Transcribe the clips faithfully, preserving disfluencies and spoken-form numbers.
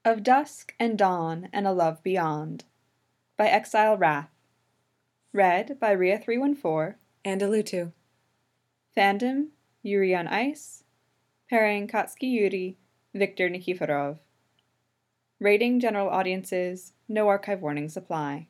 Of Dusk and Dawn and a Love Beyond by Exile Wrath. Read by Ria three one four and Alutu. Fandom, Yuri on Ice. Pairing Katsuki Yuri, Viktor Nikiforov. Rating general audiences, no archive warnings apply.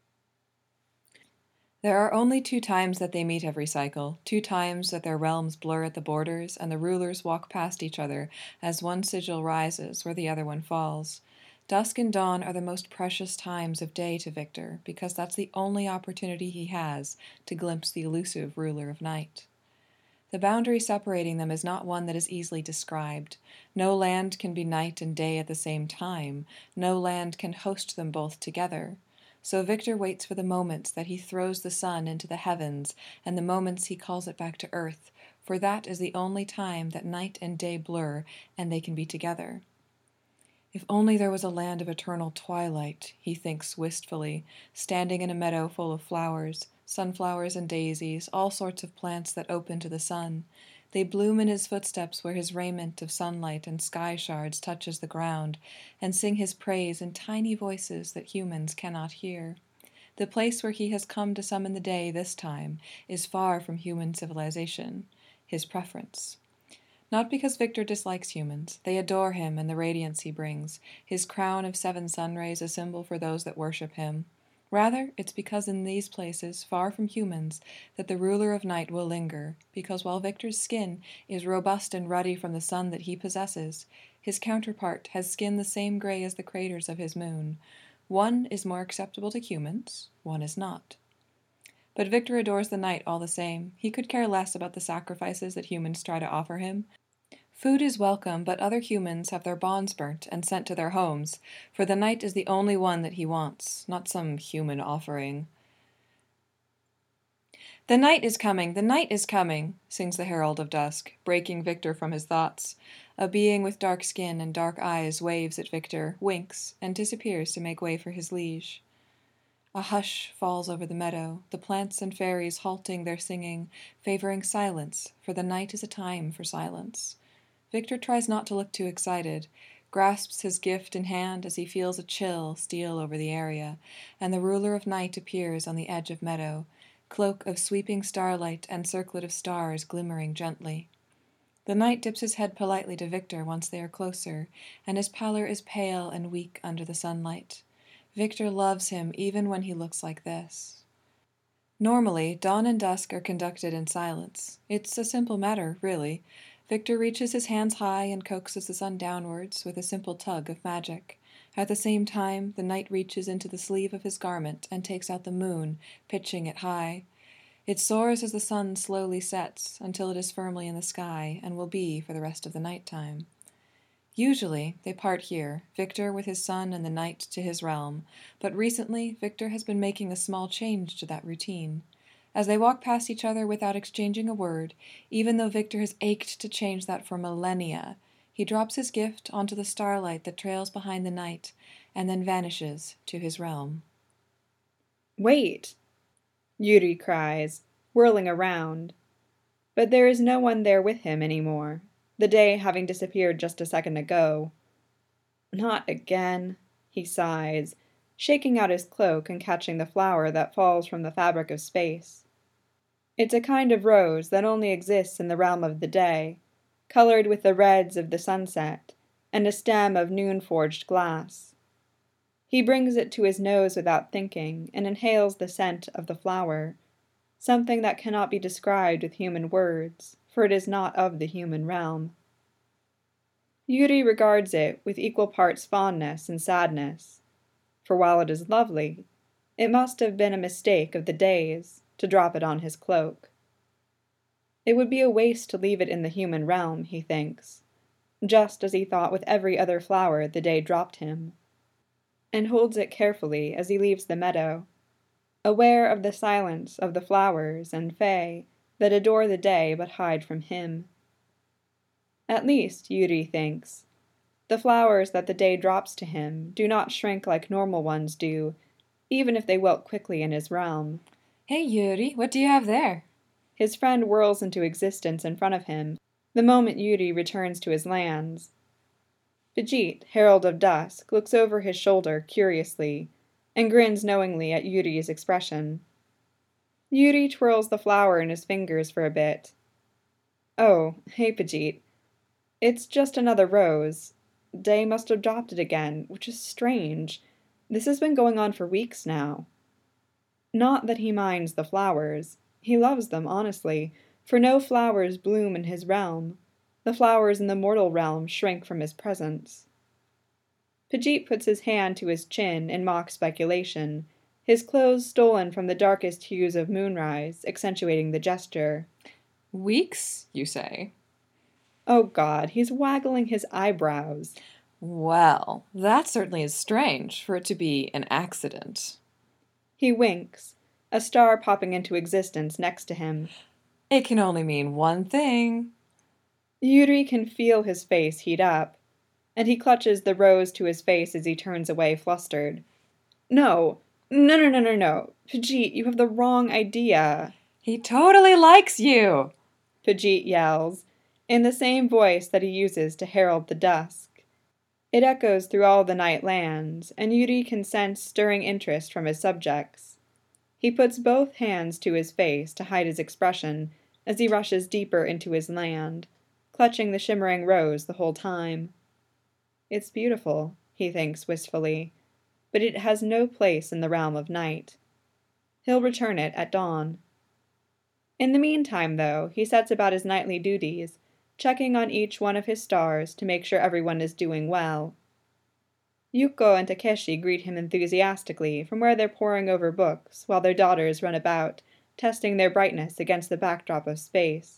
There are only two times that they meet every cycle, two times that their realms blur at the borders and the rulers walk past each other as one sigil rises where the other one falls. Dusk and dawn are the most precious times of day to Viktor, because that's the only opportunity he has to glimpse the elusive ruler of night. The boundary separating them is not one that is easily described. No land can be night and day at the same time. No land can host them both together. So Viktor waits for the moments that he throws the sun into the heavens and the moments he calls it back to earth, for that is the only time that night and day blur and they can be together. If only there was a land of eternal twilight, he thinks wistfully, standing in a meadow full of flowers, sunflowers and daisies, all sorts of plants that open to the sun. They bloom in his footsteps where his raiment of sunlight and sky shards touches the ground, and sing his praise in tiny voices that humans cannot hear. The place where he has come to summon the day this time is far from human civilization, his preference. Not because Viktor dislikes humans. They adore him and the radiance he brings, his crown of seven sun rays a symbol for those that worship him. Rather, it's because in these places, far from humans, that the ruler of night will linger, because while Viktor's skin is robust and ruddy from the sun that he possesses, his counterpart has skin the same gray as the craters of his moon. One is more acceptable to humans, one is not. But Viktor adores the night all the same. He could care less about the sacrifices that humans try to offer him. Food is welcome, but other humans have their bonds burnt and sent to their homes, for the night is the only one that he wants, not some human offering. "The night is coming, the night is coming," sings the herald of dusk, breaking Viktor from his thoughts. A being with dark skin and dark eyes waves at Viktor, winks, and disappears to make way for his liege. A hush falls over the meadow, the plants and fairies halting their singing, favoring silence, for the night is a time for silence. Viktor tries not to look too excited, grasps his gift in hand as he feels a chill steal over the area, and the ruler of night appears on the edge of meadow, cloak of sweeping starlight and circlet of stars glimmering gently. The knight dips his head politely to Viktor once they are closer, and his pallor is pale and weak under the sunlight. Viktor loves him even when he looks like this. Normally, dawn and dusk are conducted in silence. It's a simple matter, really. Viktor reaches his hands high and coaxes the sun downwards with a simple tug of magic. At the same time, the knight reaches into the sleeve of his garment and takes out the moon, pitching it high. It soars as the sun slowly sets until it is firmly in the sky and will be for the rest of the night time. Usually, they part here, Viktor with his son and the knight to his realm, but recently Viktor has been making a small change to that routine. As they walk past each other without exchanging a word, even though Viktor has ached to change that for millennia, he drops his gift onto the starlight that trails behind the night, and then vanishes to his realm. "Wait!" Yuri cries, whirling around. But there is no one there with him anymore, the day having disappeared just a second ago. "Not again," he sighs, shaking out his cloak and catching the flower that falls from the fabric of space. It's a kind of rose that only exists in the realm of the day, colored with the reds of the sunset, and a stem of noon-forged glass. He brings it to his nose without thinking and inhales the scent of the flower, something that cannot be described with human words, for it is not of the human realm. Yuri regards it with equal parts fondness and sadness, for while it is lovely, it must have been a mistake of the days to drop it on his cloak. It would be a waste to leave it in the human realm, he thinks, just as he thought with every other flower the day dropped him, and holds it carefully as he leaves the meadow, aware of the silence of the flowers and fae that adore the day but hide from him. At least, Yuri thinks, the flowers that the day drops to him do not shrink like normal ones do, even if they wilt quickly in his realm. "Hey, Yuri, what do you have there?" His friend whirls into existence in front of him, the moment Yuri returns to his lands. Vijit, Herald of Dusk, looks over his shoulder curiously and grins knowingly at Yuri's expression. Yuri twirls the flower in his fingers for a bit. Oh, hey, Vijit. It's just another rose. Day must have dropped it again, which is strange. This has been going on for weeks now. Not that he minds the flowers. He loves them, honestly, for no flowers bloom in his realm. The flowers in the mortal realm shrink from his presence. Vijit puts his hand to his chin in mock speculation, his clothes stolen from the darkest hues of moonrise, accentuating the gesture. Weeks, you say? Oh God, he's waggling his eyebrows. Well, that certainly is strange for it to be an accident. He winks, a star popping into existence next to him. It can only mean one thing. Yuri can feel his face heat up, and he clutches the rose to his face as he turns away flustered. No, no, no, no, no, no. Vijit, you have the wrong idea. He totally likes you, Vijit yells, in the same voice that he uses to herald the dusk. It echoes through all the night lands, and Yuri can sense stirring interest from his subjects. He puts both hands to his face to hide his expression as he rushes deeper into his land, clutching the shimmering rose the whole time. It's beautiful, he thinks wistfully, but it has no place in the realm of night. He'll return it at dawn. In the meantime, though, he sets about his nightly duties, checking on each one of his stars to make sure everyone is doing well. Yuko and Takeshi greet him enthusiastically from where they're poring over books while their daughters run about, testing their brightness against the backdrop of space.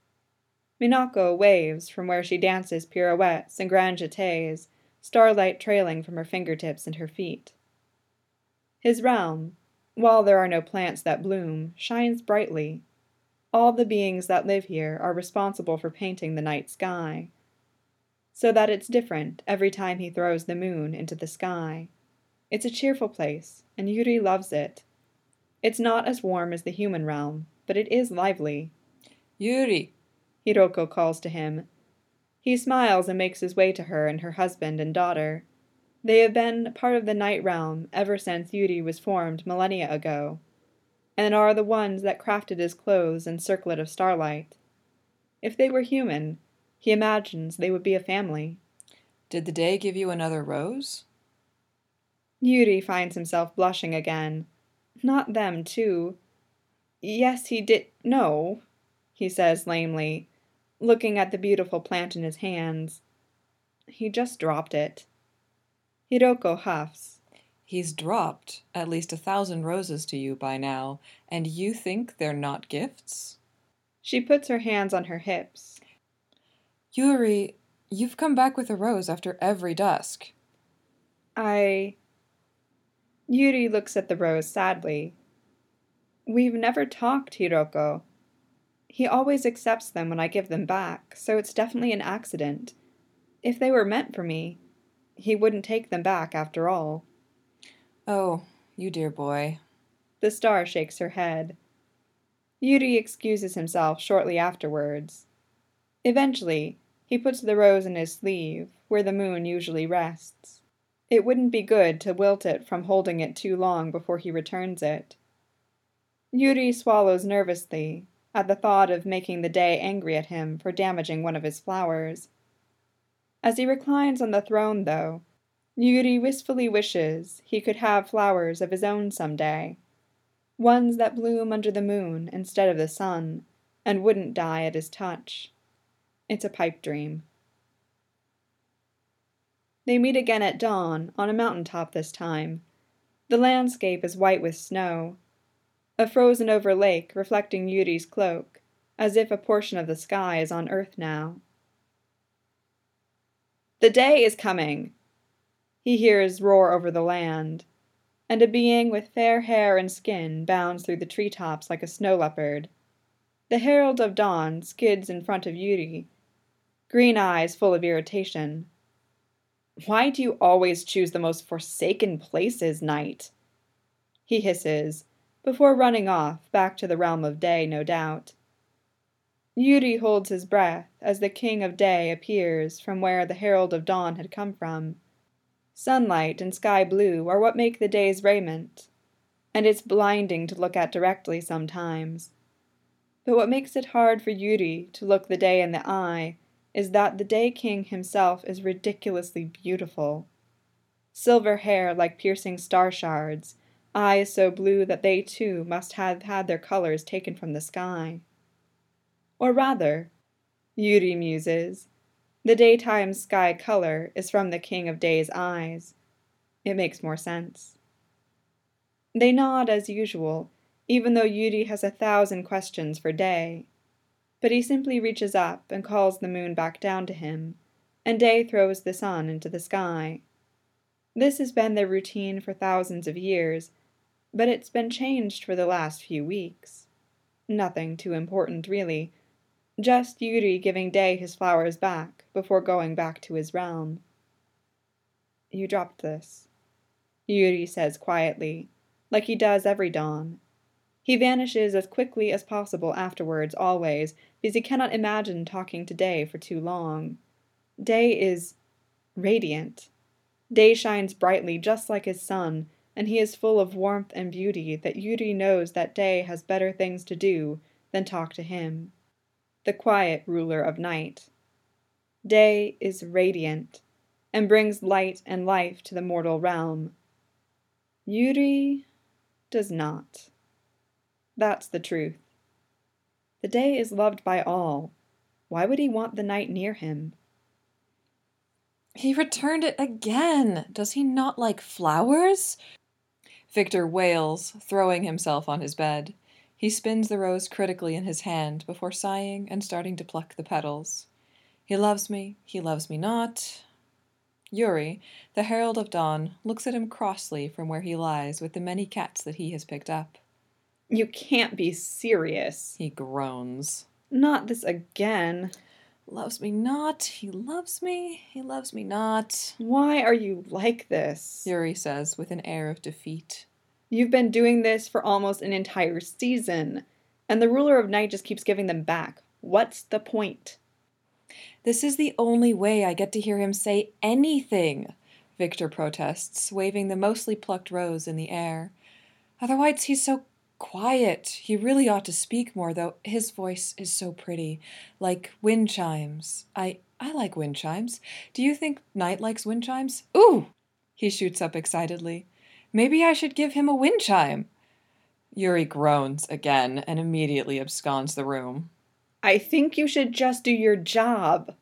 Minako waves from where she dances pirouettes and grand jetés, starlight trailing from her fingertips and her feet. His realm, while there are no plants that bloom, shines brightly. All the beings that live here are responsible for painting the night sky, so that it's different every time he throws the moon into the sky. It's a cheerful place, and Yuri loves it. It's not as warm as the human realm, but it is lively. Yuri, Hiroko calls to him. He smiles and makes his way to her and her husband and daughter. They have been part of the night realm ever since Yuri was formed millennia ago, and are the ones that crafted his clothes and circlet of starlight. If they were human, he imagines they would be a family. Did the day give you another rose? Yuri finds himself blushing again. Not them, too. Yes, he did. No, he says lamely, looking at the beautiful plant in his hands. He just dropped it. Hiroko huffs. He's dropped at least a thousand roses to you by now, and you think they're not gifts? She puts her hands on her hips. Yuri, you've come back with a rose after every dusk. I... Yuri looks at the rose sadly. We've never talked, Hiroko. He always accepts them when I give them back, so it's definitely an accident. If they were meant for me, he wouldn't take them back after all. Oh, you dear boy. The star shakes her head. Yuri excuses himself shortly afterwards. Eventually, he puts the rose in his sleeve, where the moon usually rests. It wouldn't be good to wilt it from holding it too long before he returns it. Yuri swallows nervously at the thought of making the day angry at him for damaging one of his flowers. As he reclines on the throne, though, Yuri wistfully wishes he could have flowers of his own someday, ones that bloom under the moon instead of the sun, and wouldn't die at his touch. It's a pipe dream. They meet again at dawn, on a mountaintop this time. The landscape is white with snow, a frozen-over lake reflecting Yuri's cloak, as if a portion of the sky is on Earth now. The day is coming, he hears roar over the land, and a being with fair hair and skin bounds through the treetops like a snow leopard. The herald of dawn skids in front of Yuri, green eyes full of irritation. Why do you always choose the most forsaken places, knight? He hisses, before running off, back to the realm of day, no doubt. Yuri holds his breath as the king of day appears from where the herald of dawn had come from. Sunlight and sky blue are what make the day's raiment, and it's blinding to look at directly sometimes. But what makes it hard for Yuri to look the day in the eye is that the Day King himself is ridiculously beautiful. Silver hair like piercing star shards, eyes so blue that they too must have had their colors taken from the sky. Or rather, Yuri muses, the daytime sky color is from the King of Day's eyes. It makes more sense. They nod as usual, even though Yuri has a thousand questions for Day. But he simply reaches up and calls the moon back down to him, and Day throws the sun into the sky. This has been their routine for thousands of years, but it's been changed for the last few weeks. Nothing too important, really. Just Yuri giving Day his flowers back before going back to his realm. You dropped this, Yuri says quietly, like he does every dawn. He vanishes as quickly as possible afterwards, always, because he cannot imagine talking to Day for too long. Day is radiant. Day shines brightly just like his sun, and he is full of warmth and beauty that Yuri knows that Day has better things to do than talk to him. The quiet ruler of night. Day is radiant, and brings light and life to the mortal realm. Yuri does not. That's the truth. The day is loved by all. Why would he want the night near him? He returned it again! Does he not like flowers? Victor wails, throwing himself on his bed. He spins the rose critically in his hand before sighing and starting to pluck the petals. He loves me, he loves me not. Yuri, the herald of dawn, looks at him crossly from where he lies with the many cats that he has picked up. You can't be serious. He groans. Not this again. Loves me not, he loves me, he loves me not. Why are you like this? Yuri says with an air of defeat. You've been doing this for almost an entire season, and the ruler of night just keeps giving them back. What's the point? This is the only way I get to hear him say anything, Victor protests, waving the mostly plucked rose in the air. Otherwise he's so quiet. He really ought to speak more, though. His voice is so pretty, like wind chimes. I, I like wind chimes. Do you think Night likes wind chimes? Ooh! He shoots up excitedly. Maybe I should give him a wind chime. Yuri groans again and immediately absconds the room. I think you should just do your job.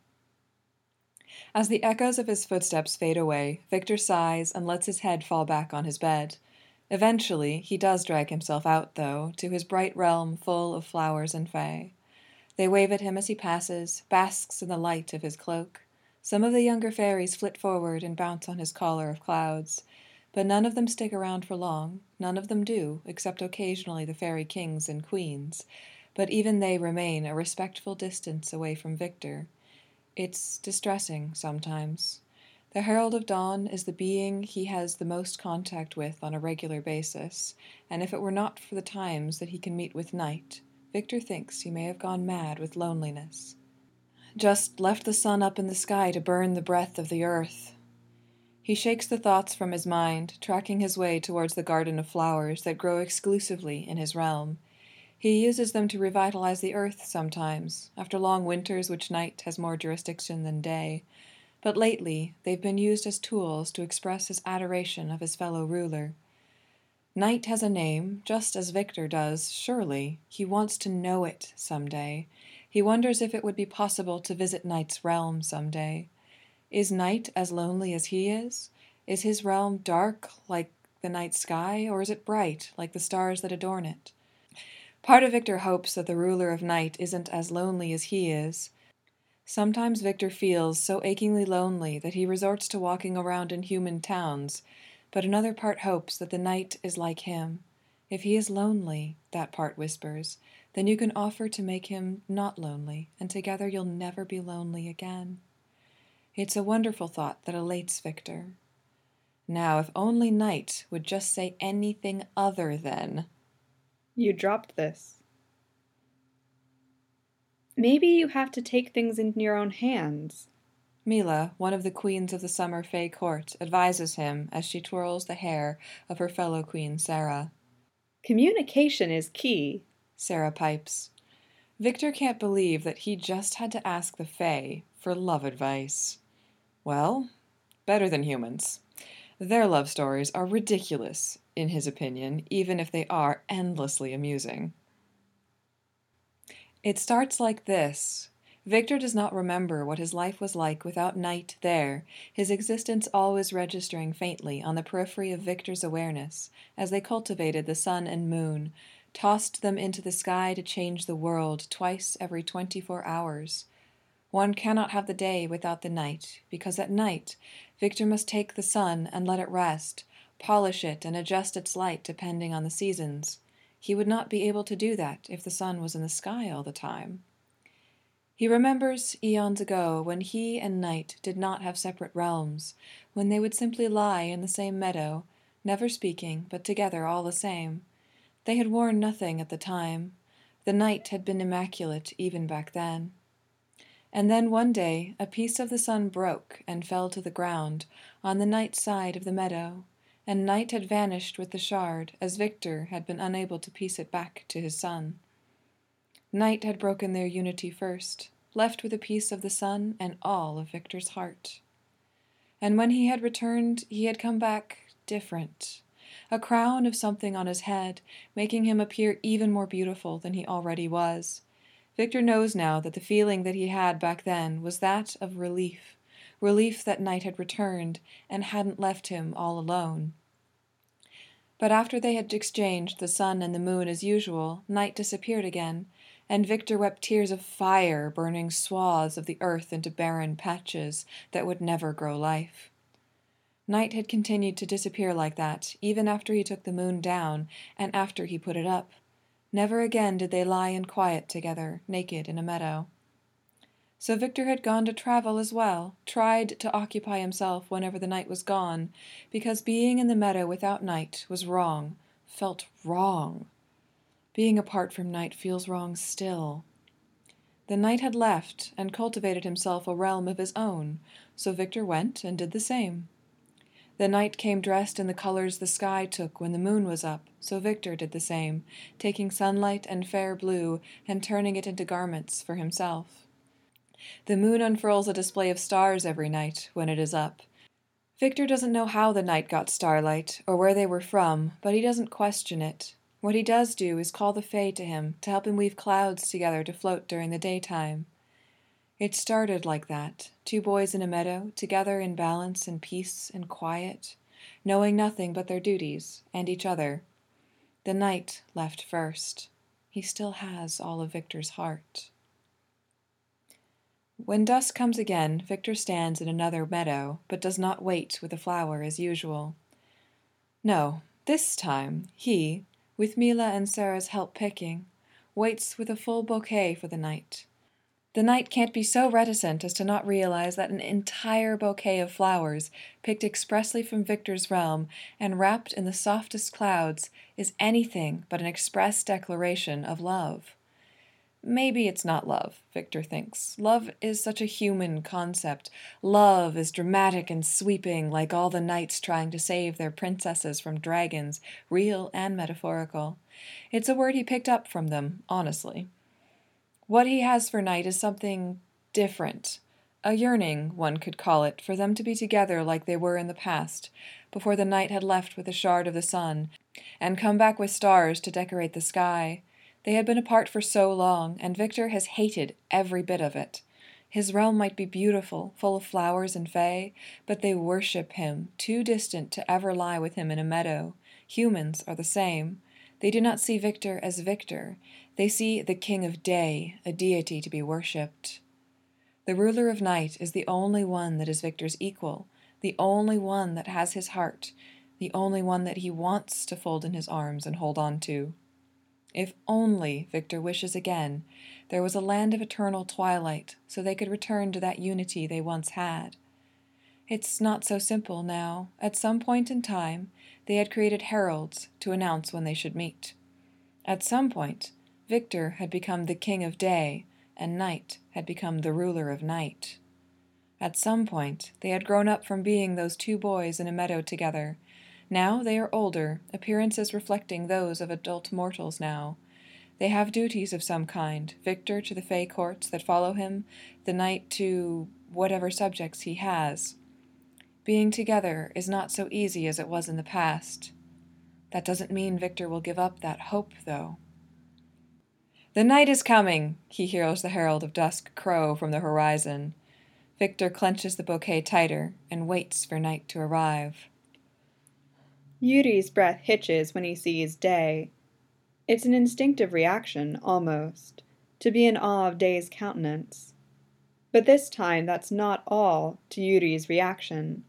As the echoes of his footsteps fade away, Victor sighs and lets his head fall back on his bed. Eventually, he does drag himself out, though, to his bright realm full of flowers and fae. They wave at him as he passes, basks in the light of his cloak. Some of the younger fairies flit forward and bounce on his collar of clouds, but none of them stick around for long. None of them do, except occasionally the fairy kings and queens, but even they remain a respectful distance away from Victor. It's distressing sometimes. The Herald of Dawn is the being he has the most contact with on a regular basis, and if it were not for the times that he can meet with Night, Victor thinks he may have gone mad with loneliness. Just left the sun up in the sky to burn the breath of the earth. He shakes the thoughts from his mind, tracking his way towards the garden of flowers that grow exclusively in his realm. He uses them to revitalize the earth sometimes, after long winters which Night has more jurisdiction than day. But lately, they've been used as tools to express his adoration of his fellow ruler. Night has a name, just as Victor does, surely. He wants to know it someday. He wonders if it would be possible to visit Night's realm someday. Is Night as lonely as he is? Is his realm dark, like the night sky, or is it bright, like the stars that adorn it? Part of Victor hopes that the ruler of Night isn't as lonely as he is. Sometimes Victor feels so achingly lonely that he resorts to walking around in human towns, but another part hopes that the night is like him. If he is lonely, that part whispers, then you can offer to make him not lonely, and together you'll never be lonely again. It's a wonderful thought that elates Victor. Now, if only Night would just say anything other than... You dropped this. Maybe you have to take things in your own hands. Mila, one of the queens of the summer Fae court, advises him as she twirls the hair of her fellow queen Sarah. Communication is key. Sarah pipes. Victor can't believe that he just had to ask the Fae for love advice. Well, better than humans. Their love stories are ridiculous, in his opinion, even if they are endlessly amusing. It starts like this. Victor does not remember what his life was like without Night there, his existence always registering faintly on the periphery of Victor's awareness as they cultivated the sun and moon, tossed them into the sky to change the world twice every twenty-four hours. One cannot have the day without the night, because at night Victor must take the sun and let it rest, polish it and adjust its light depending on the seasons. He would not be able to do that if the sun was in the sky all the time. He remembers eons ago when he and Night did not have separate realms, when they would simply lie in the same meadow, never speaking, but together all the same. They had worn nothing at the time. The night had been immaculate even back then. And then one day a piece of the sun broke and fell to the ground on the Night side of the meadow, and Night had vanished with the shard, as Victor had been unable to piece it back to his sun. Night had broken their unity first, left with a piece of the sun and all of Victor's heart. And when he had returned, he had come back different, a crown of something on his head, making him appear even more beautiful than he already was. Victor knows now that the feeling that he had back then was that of relief, relief that Night had returned and hadn't left him all alone. But after they had exchanged the sun and the moon as usual, Night disappeared again, and Victor wept tears of fire, burning swaths of the earth into barren patches that would never grow life. Night had continued to disappear like that, even after he took the moon down and after he put it up. Never again did they lie in quiet together, naked in a meadow. So Victor had gone to travel as well, tried to occupy himself whenever the night was gone, because being in the meadow without Night was wrong, felt wrong. Being apart from Night feels wrong still. The Night had left and cultivated himself a realm of his own, so Victor went and did the same. The Night came dressed in the colors the sky took when the moon was up, so Victor did the same, taking sunlight and fair blue and turning it into garments for himself. The moon unfurls a display of stars every night when it is up. Victor doesn't know how the Night got starlight or where they were from, but he doesn't question it. What he does do is call the Fae to him to help him weave clouds together to float during the daytime. It started like that, two boys in a meadow, together in balance and peace and quiet, knowing nothing but their duties and each other. The Night left first. He still has all of Victor's heart. When dusk comes again, Victor stands in another meadow, but does not wait with a flower as usual. No, this time he, with Mila and Sarah's help picking, waits with a full bouquet for the Night. The Night can't be so reticent as to not realize that an entire bouquet of flowers, picked expressly from Victor's realm and wrapped in the softest clouds, is anything but an express declaration of love. Maybe it's not love, Victor thinks. Love is such a human concept. Love is dramatic and sweeping, like all the knights trying to save their princesses from dragons, real and metaphorical. It's a word he picked up from them, honestly. What he has for Night is something different. A yearning, one could call it, for them to be together like they were in the past, before the Night had left with a shard of the sun, and come back with stars to decorate the sky. They had been apart for so long, and Victor has hated every bit of it. His realm might be beautiful, full of flowers and fae, but they worship him, too distant to ever lie with him in a meadow. Humans are the same. They do not see Victor as Victor. They see the King of Day, a deity to be worshipped. The ruler of Night is the only one that is Victor's equal, the only one that has his heart, the only one that he wants to fold in his arms and hold on to. If only, Victor wishes again, there was a land of eternal twilight, so they could return to that unity they once had. It's not so simple now. At some point in time, they had created heralds to announce when they should meet. At some point, Victor had become the King of Day, and night had become the ruler of night. At some point, they had grown up from being those two boys in a meadow together. Now they are older, appearances reflecting those of adult mortals now. They have duties of some kind, Victor to the Fey courts that follow him, the knight to whatever subjects he has. Being together is not so easy as it was in the past. That doesn't mean Victor will give up that hope, though. "The night is coming," he hears the herald of dusk crow from the horizon. Victor clenches the bouquet tighter and waits for night to arrive. Yuri's breath hitches when he sees day. It's an instinctive reaction, almost, to be in awe of Day's countenance. But this time that's not all to Yuri's reaction.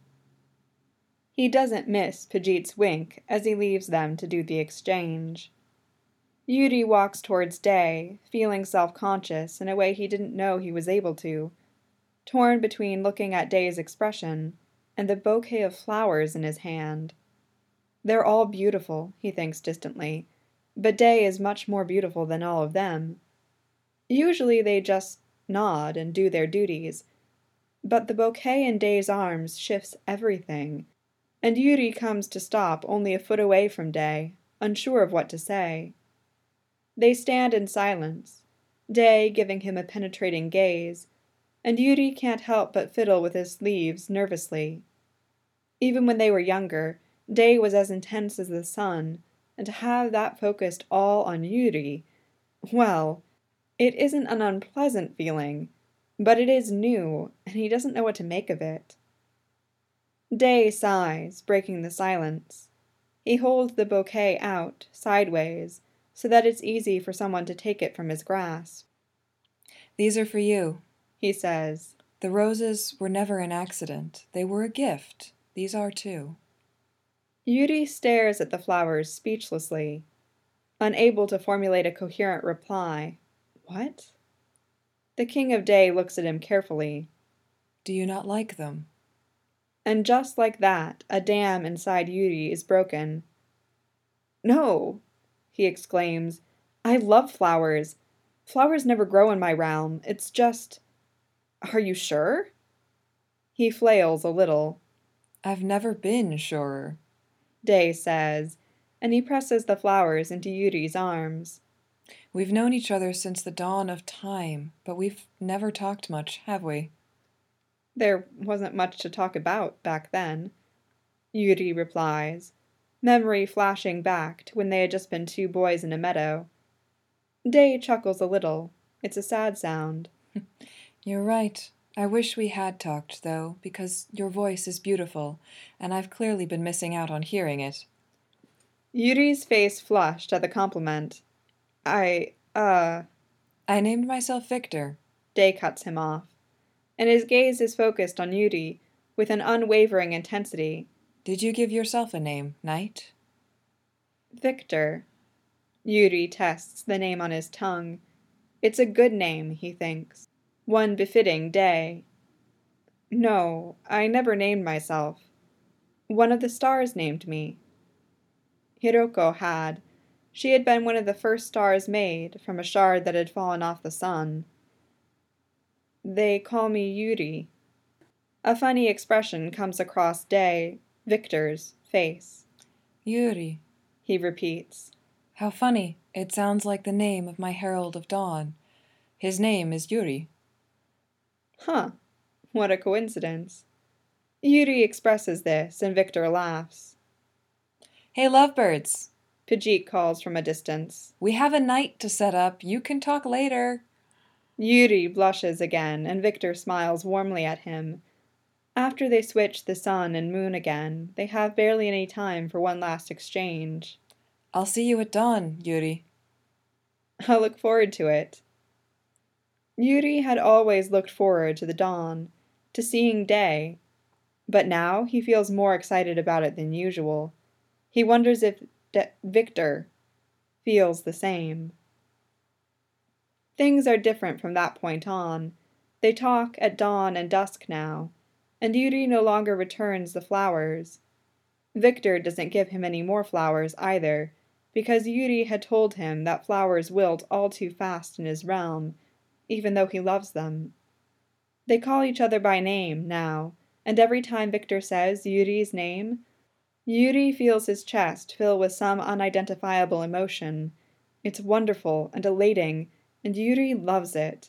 He doesn't miss Pajit's wink as he leaves them to do the exchange. Yuri walks towards Day, feeling self-conscious in a way he didn't know he was able to, torn between looking at Day's expression and the bouquet of flowers in his hand. They're all beautiful, he thinks distantly, but Day is much more beautiful than all of them. Usually they just nod and do their duties, but the bouquet in Day's arms shifts everything, and Yuri comes to stop only a foot away from Day, unsure of what to say. They stand in silence, Day giving him a penetrating gaze, and Yuri can't help but fiddle with his sleeves nervously. Even when they were younger, Day was as intense as the sun, and to have that focused all on Yuri, well, it isn't an unpleasant feeling, but it is new, and he doesn't know what to make of it. Day sighs, breaking the silence. He holds the bouquet out, sideways, so that it's easy for someone to take it from his grasp. "These are for you," he says. "The roses were never an accident. They were a gift. These are too." Yuri stares at the flowers speechlessly, unable to formulate a coherent reply. What? The King of Day looks at him carefully. "Do you not like them?" And just like that, a dam inside Yuri is broken. "No!" he exclaims. "I love flowers. Flowers never grow in my realm. It's just... Are you sure?" He flails a little. "I've never been surer," Day says, and he presses the flowers into Yuri's arms. "We've known each other since the dawn of time, but we've never talked much, have we?" "There wasn't much to talk about back then," Yuri replies, memory flashing back to when they had just been two boys in a meadow. Day chuckles a little. It's a sad sound. "You're right. I wish we had talked, though, because your voice is beautiful, and I've clearly been missing out on hearing it." Yuri's face flushed at the compliment. I, uh... "I named myself Victor." Day cuts him off, and his gaze is focused on Yuri with an unwavering intensity. "Did you give yourself a name, Knight?" Victor. Yuri tests the name on his tongue. It's a good name, he thinks. One befitting Day. "No, I never named myself. One of the stars named me." Hiroko had. She had been one of the first stars made from a shard that had fallen off the sun. "They call me Yuri." A funny expression comes across Day, Victor's, face. "Yuri," he repeats. "How funny. It sounds like the name of my Herald of Dawn. His name is Yuri." Huh, what a coincidence. Yuri expresses this, and Victor laughs. "Hey, lovebirds," Pajit calls from a distance. "We have a night to set up. You can talk later." Yuri blushes again, and Victor smiles warmly at him. After they switch the sun and moon again, they have barely any time for one last exchange. "I'll see you at dawn, Yuri." "I'll look forward to it." Yuri had always looked forward to the dawn, to seeing Day, but now he feels more excited about it than usual. He wonders if De- Victor feels the same. Things are different from that point on. They talk at dawn and dusk now, and Yuri no longer returns the flowers. Victor doesn't give him any more flowers either, because Yuri had told him that flowers wilt all too fast in his realm, even though he loves them. They call each other by name now, and every time Victor says Yuri's name, Yuri feels his chest fill with some unidentifiable emotion. It's wonderful and elating, and Yuri loves it.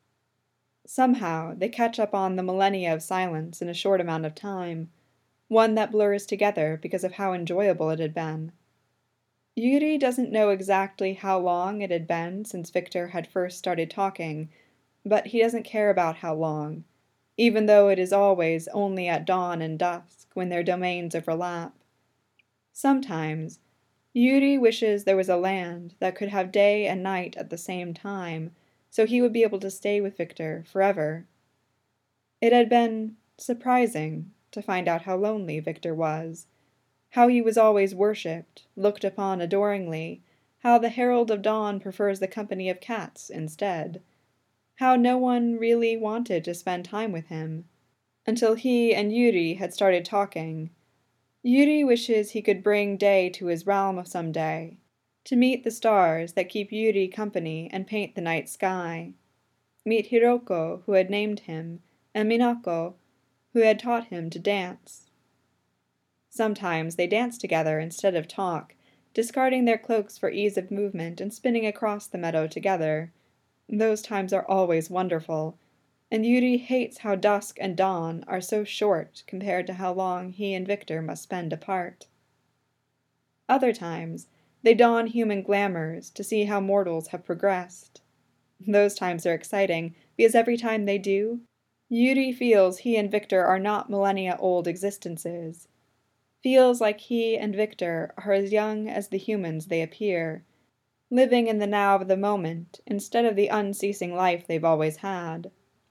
Somehow, they catch up on the millennia of silence in a short amount of time, one that blurs together because of how enjoyable it had been. Yuri doesn't know exactly how long it had been since Victor had first started talking, but he doesn't care about how long, even though it is always only at dawn and dusk when their domains overlap. Sometimes, Yuri wishes there was a land that could have day and night at the same time, so he would be able to stay with Victor forever. It had been surprising to find out how lonely Victor was, how he was always worshipped, looked upon adoringly, how the Herald of Dawn prefers the company of cats instead, how no one really wanted to spend time with him, until he and Yuri had started talking. Yuri wishes he could bring day to his realm some day, to meet the stars that keep Yuri company and paint the night sky, meet Hiroko, who had named him, and Minako, who had taught him to dance. Sometimes they dance together instead of talk, discarding their cloaks for ease of movement and spinning across the meadow together. Those times are always wonderful, and Yuri hates how dusk and dawn are so short compared to how long he and Victor must spend apart. Other times, they don human glamours to see how mortals have progressed. Those times are exciting, because every time they do, Yuri feels he and Victor are not millennia-old existences, feels like he and Victor are as young as the humans they appear, living in the now of the moment instead of the unceasing life they've always had.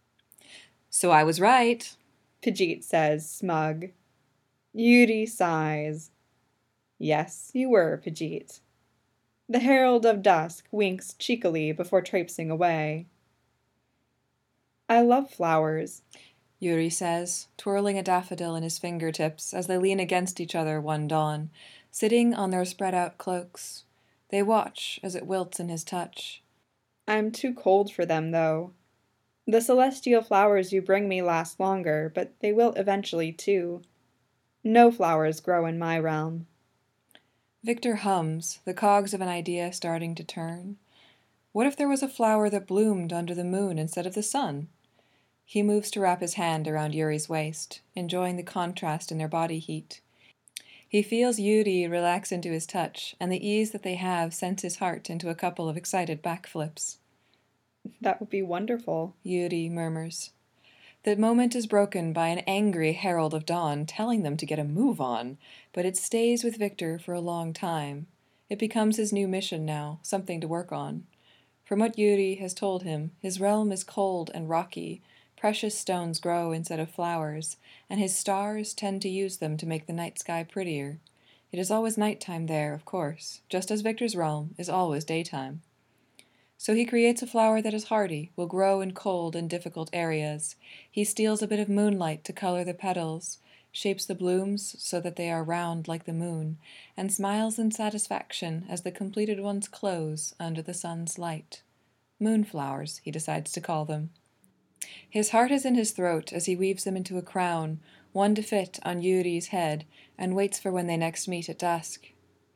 So I was right, Pajit says, smug. Yuri sighs. Yes, you were, Pajit. The Herald of Dusk winks cheekily before traipsing away. I love flowers, Yuri says, twirling a daffodil in his fingertips as they lean against each other one dawn, sitting on their spread-out cloaks. They watch as it wilts in his touch. I'm too cold for them, though. The celestial flowers you bring me last longer, but they will eventually, too. No flowers grow in my realm. Victor hums, the cogs of an idea starting to turn. What if there was a flower that bloomed under the moon instead of the sun? He moves to wrap his hand around Yuri's waist, enjoying the contrast in their body heat. He feels Yuri relax into his touch, and the ease that they have sends his heart into a couple of excited backflips. That would be wonderful, Yuri murmurs. The moment is broken by an angry Herald of Dawn telling them to get a move on, but it stays with Victor for a long time. It becomes his new mission now, something to work on. From what Yuri has told him, his realm is cold and rocky. Precious stones grow instead of flowers, and his stars tend to use them to make the night sky prettier. It is always nighttime there, of course, just as Victor's realm is always daytime. So he creates a flower that is hardy, will grow in cold and difficult areas. He steals a bit of moonlight to color the petals, shapes the blooms so that they are round like the moon, and smiles in satisfaction as the completed ones close under the sun's light. Moonflowers, he decides to call them. His heart is in his throat as he weaves them into a crown, one to fit on Yuri's head, and waits for when they next meet at dusk.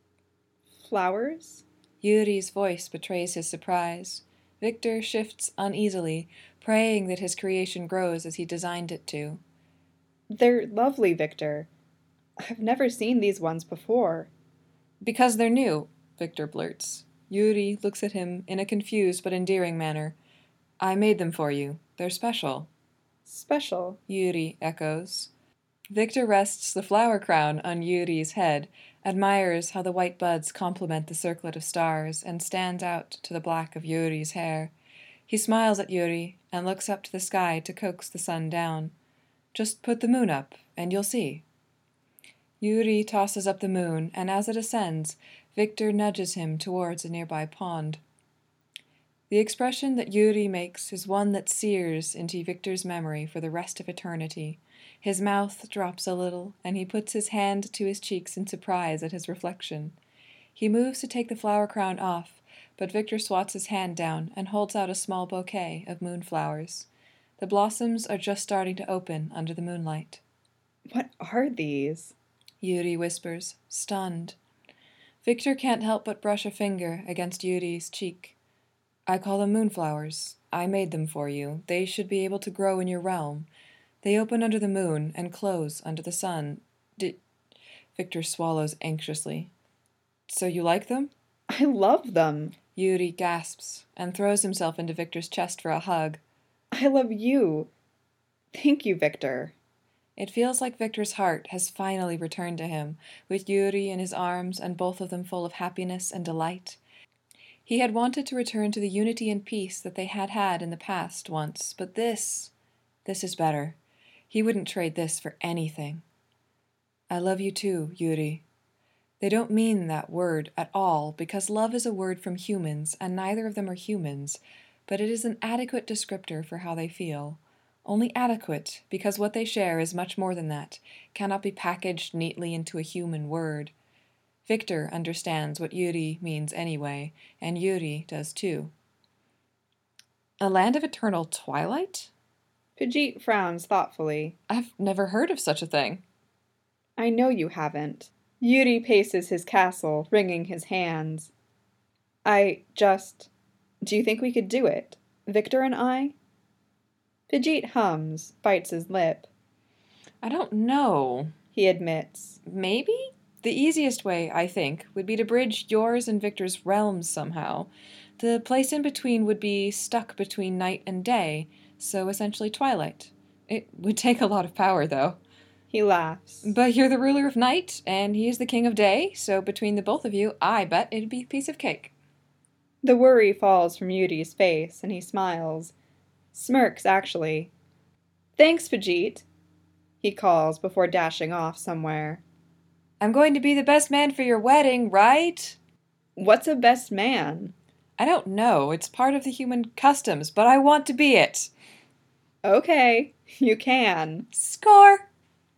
Flowers? Yuri's voice betrays his surprise. Victor shifts uneasily, praying that his creation grows as he designed it to. They're lovely, Victor. I've never seen these ones before. Because they're new, Victor blurts. Yuri looks at him in a confused but endearing manner. I made them for you. They're special. Special? Yuri echoes. Victor rests the flower crown on Yuri's head, admires how the white buds complement the circlet of stars, and stands out to the black of Yuri's hair. He smiles at Yuri and looks up to the sky to coax the sun down. Just put the moon up, and you'll see. Yuri tosses up the moon, and as it ascends, Victor nudges him towards a nearby pond. The expression that Yuri makes is one that sears into Victor's memory for the rest of eternity. His mouth drops a little, and he puts his hand to his cheeks in surprise at his reflection. He moves to take the flower crown off, but Victor swats his hand down and holds out a small bouquet of moonflowers. The blossoms are just starting to open under the moonlight. What are these? Yuri whispers, stunned. Victor can't help but brush a finger against Yuri's cheek. I call them moonflowers. I made them for you. They should be able to grow in your realm. They open under the moon and close under the sun. Did... Victor swallows anxiously. So you like them? I love them. Yuri gasps and throws himself into Victor's chest for a hug. I love you. Thank you, Victor. It feels like Victor's heart has finally returned to him, with Yuri in his arms and both of them full of happiness and delight. He had wanted to return to the unity and peace that they had had in the past once, but this, this is better. He wouldn't trade this for anything. I love you too, Yuri. They don't mean that word at all, because love is a word from humans, and neither of them are humans, but it is an adequate descriptor for how they feel. Only adequate, because what they share is much more than that, cannot be packaged neatly into a human word. Victor understands what Yuri means anyway, and Yuri does too. A land of eternal twilight? Pajit frowns thoughtfully. I've never heard of such a thing. I know you haven't. Yuri paces his castle, wringing his hands. I just... Do you think we could do it? Victor and I? Pajit hums, bites his lip. I don't know, he admits. Maybe? The easiest way, I think, would be to bridge yours and Victor's realms somehow. The place in between would be stuck between night and day, so essentially twilight. It would take a lot of power, though. He laughs. But you're the ruler of night, and he is the king of day, so between the both of you, I bet it'd be a piece of cake. The worry falls from Yuri's face, and he smiles. Smirks, actually. Thanks, Pajit, he calls before dashing off somewhere. I'm going to be the best man for your wedding, right? What's a best man? I don't know. It's part of the human customs, but I want to be it. Okay, you can. Score!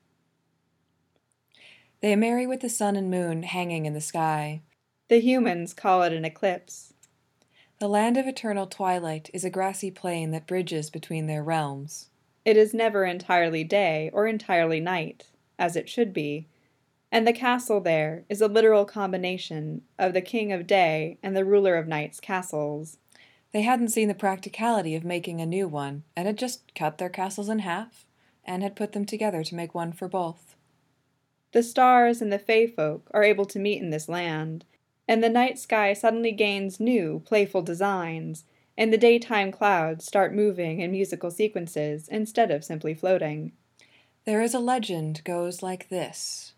They marry with the sun and moon hanging in the sky. The humans call it an eclipse. The land of eternal twilight is a grassy plain that bridges between their realms. It is never entirely day or entirely night, as it should be, and the castle there is a literal combination of the King of Day and the Ruler of Night's castles. They hadn't seen the practicality of making a new one, and had just cut their castles in half, and had put them together to make one for both. The stars and the Fae folk are able to meet in this land, and the night sky suddenly gains new, playful designs, and the daytime clouds start moving in musical sequences instead of simply floating. There is a legend goes like this.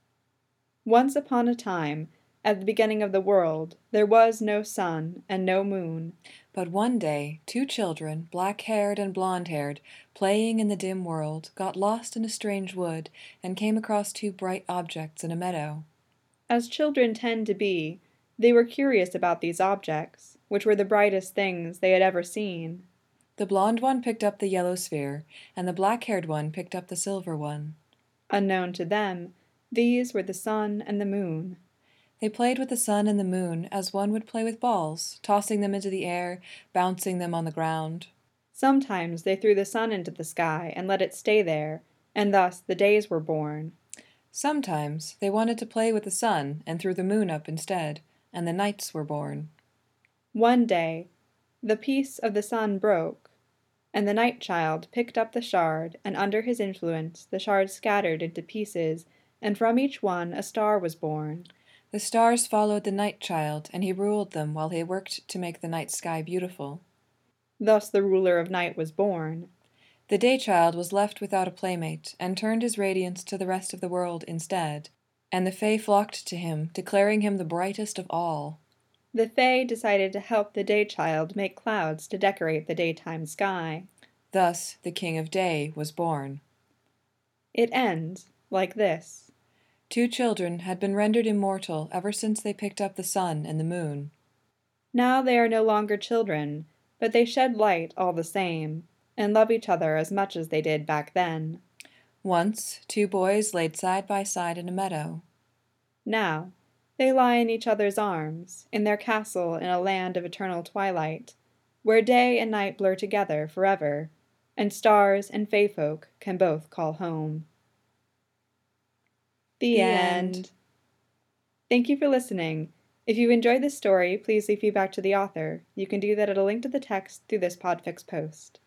Once upon a time, at the beginning of the world, there was no sun and no moon. But one day, two children, black-haired and blonde-haired, playing in the dim world, got lost in a strange wood and came across two bright objects in a meadow. As children tend to be, they were curious about these objects, which were the brightest things they had ever seen. The blonde one picked up the yellow sphere, and the black-haired one picked up the silver one. Unknown to them, these were the sun and the moon. They played with the sun and the moon as one would play with balls, tossing them into the air, bouncing them on the ground. Sometimes they threw the sun into the sky and let it stay there, and thus the days were born. Sometimes they wanted to play with the sun and threw the moon up instead, and the nights were born. One day, the peace of the sun broke, and the night child picked up the shard, and under his influence the shard scattered into pieces, and from each one a star was born. The stars followed the night child, and he ruled them while he worked to make the night sky beautiful. Thus the ruler of night was born. The day child was left without a playmate, and turned his radiance to the rest of the world instead, and the Fae flocked to him, declaring him the brightest of all. The Fae decided to help the day child make clouds to decorate the daytime sky. Thus the King of Day was born. It ends like this. Two children had been rendered immortal ever since they picked up the sun and the moon. Now they are no longer children, but they shed light all the same, and love each other as much as they did back then. Once, two boys laid side by side in a meadow. Now, They lie in each other's arms, in their castle in a land of eternal twilight, where day and night blur together forever, and stars and fae folk can both call home. The, The end. end. Thank you for listening. If you enjoyed this story, please leave feedback to the author. You can do that at a link to the text through this Podfix post.